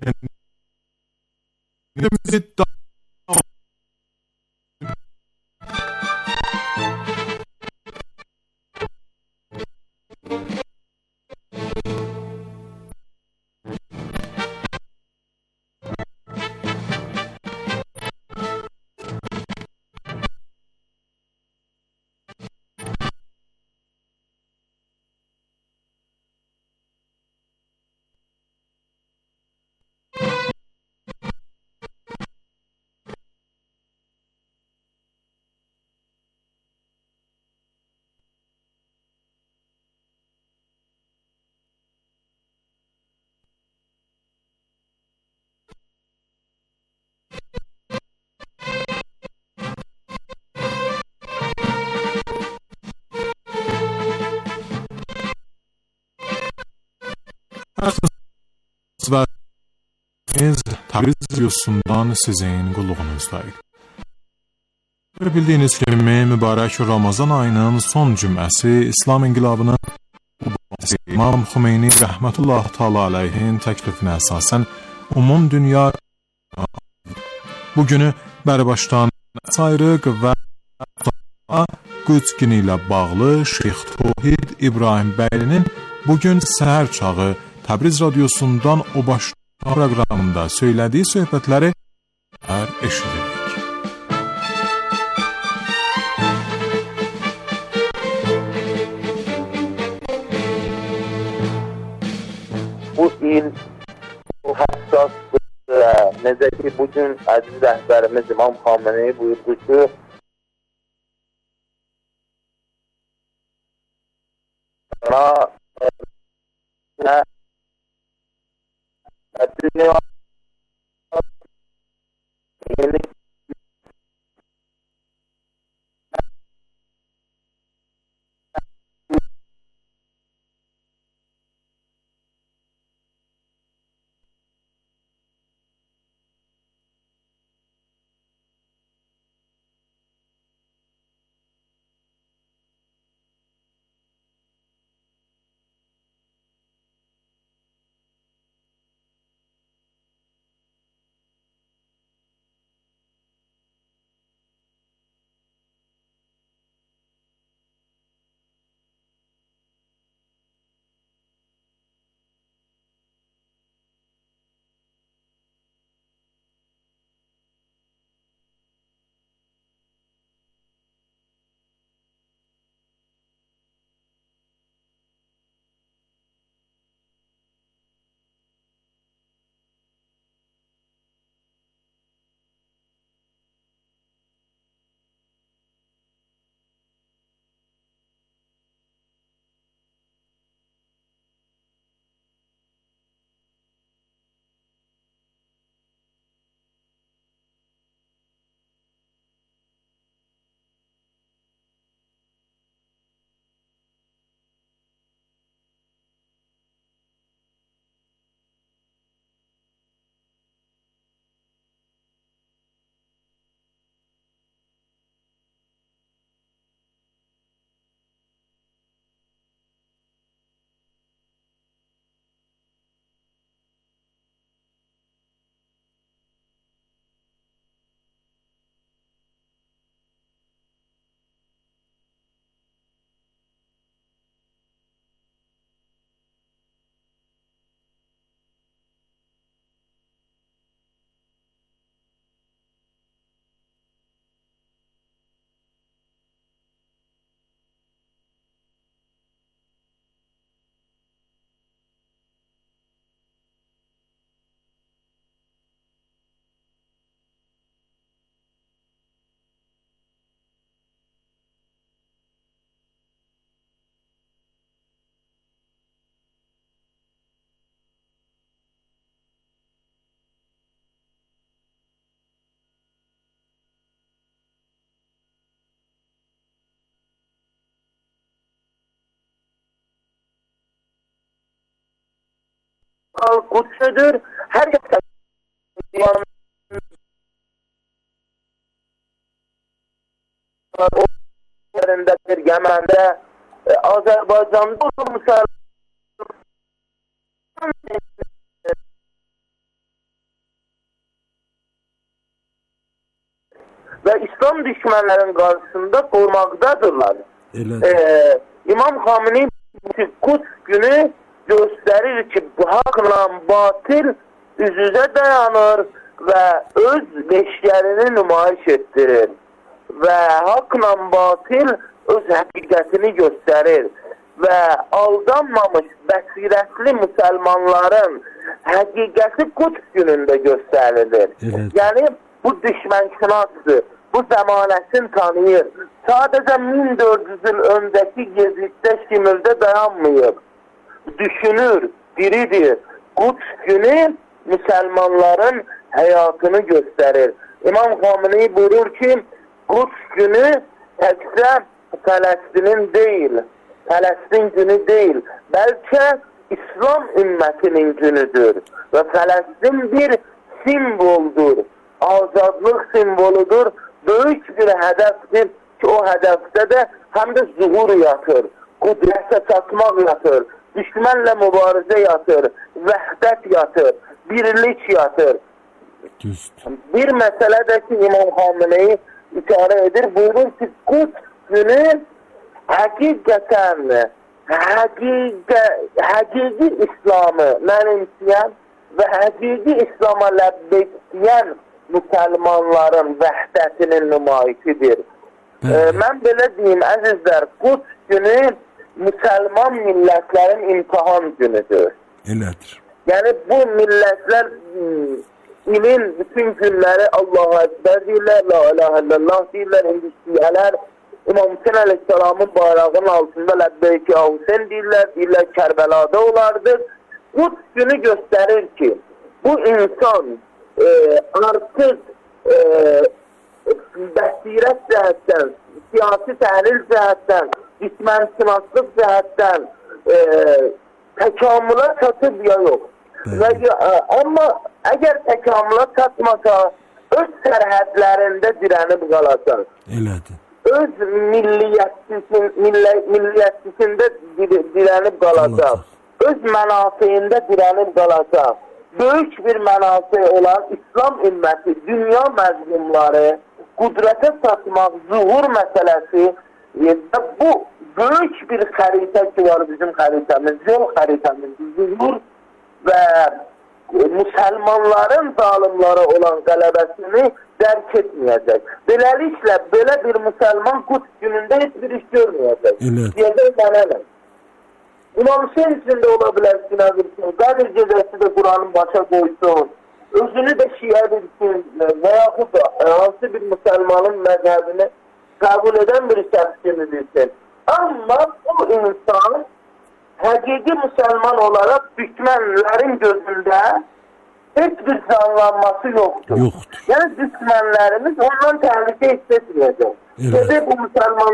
və Təbriz radiosundan sizin qulluğunuzdayıq. Bildiyiniz kimi, mübarək Ramazan ayının son cümləsi İslam inqilabının İmam Xümeyni rəhmətullah təala aleyhin təklifinə əsasən umum dünya bugünü bərbaşdan sayrıq və Qüds günü ilə bağlı Şeyx Tohid İbrahim bəylinin bugün səhər çağı Təbriz radiosundan o başda proqramında söylədiyi söhbətləri hər eşidirik. Bu il bu həssas necə ki bugün əziz rəhbərimiz İmam Xameneyi buyurdu ki, na dünya yeni kutsal, kutsudur. Hər kəs o yerindədir, Yəməndə, Azərbaycanda olan müsəlman və İslam düşmənlərin qarşısında qormaqdadırlar. Ee, İmam Xamenei Quds günü göstərir ki, bu haqla batil üz-üzə dayanır və öz leşkərini nümayiş etdirir və haqla batil öz həqiqətini göstərir və aldanmamış bəsirətli müsəlmanların həqiqəti Quds günündə göstərilir. Evet. Yəni bu düşmənşünasdır, bu zəmanəsini tanıyır. Sadəcə min dörd yüz il öncəki Yeziddə, Şimirdə dayanmayıb. Düşünür, diridir. Quds günü müsəlmanların həyatını göstərir. İmam Xamenei buyurur ki, Quds günü təkcə Fələstinin deyil, Fələstin günü deyil, bəlkə İslam ümmətinin günüdür və Fələstin bir simvoldur, azadlıq simvoludur, böyük bir hədəfdir ki, o hədəfdə də həm də zuhur yatır, qudrətə çatmaq yatır, düşmənlə mübarizə yatır, vəhdət yatır, birlik yatır. Bir məsələ də ki, İmam Xamenei işarə edir, buyurur ki, Quds günü həqiqətən, həqiqə, həqiqi İslamı mənimsəyən və həqiqi İslama ləbbeyk deyən müsəlmanların vəhdətinin nümayişidir. E, mən belə deyim, əzizlər, Quds günü müsəlman millətlərin imtihan günüdür. Elədir. Yəni bu millətlər ilin bütün günləri Allahu Ekber deyirlər, La ilahe illallah deyirlər, indi şiyələr İmam Hüseyin Aleyhisselamın bayrağının altında Ləbbeyk ya Hüseyin deyirlər, deyirlər Kərbəlada olardır. Quds günü göstərir ki, bu insan e, artıq e, bəsirət cəhətdən, siyasi təhlil cəhətdən, düşmənşünaslıq cəhətdən e, təkamülə çatıb ya yox. Və, e, amma əgər təkamülə çatmasa, öz sərhədlərində dirənib qalacaq. Elədir. Öz milliyyətçisin, milliyyətçisində dirənib qalacaq. Öz mənafeyində dirənib qalacaq. Böyük bir mənafe olan İslam ümməti, dünya məzlumları, qudrətə çatmaq, zuhur məsələsi və bu böyük bir xəritə ki var bizim xəritəmiz, yol xəritəmiz, zuhur və müsəlmanların zalimlara olan qələbəsini dərk etməyəcək. Beləliklə, belə bir müsəlman Quds günündə heç bir iş görməyəcək. Deyəcək, mənəlim. İmam Hüseyin içində ola bilər ki, nə bilsin, Qədir gecəsi də Quranın başa qoysun, özünü də şiə bilsin və yaxud da hansı bir müsəlmanın məzəbini qəbul edən bir şəxs kimi bilsin. Amma bu insan həqiqi müsəlman olaraq düşmənlərin gözündə heç bir canlanması yoxdur. Yoxdur. Yəni düşmənlərimiz ondan təhlükə hiss etməyəcək. Evet. Bu müsəlmanlar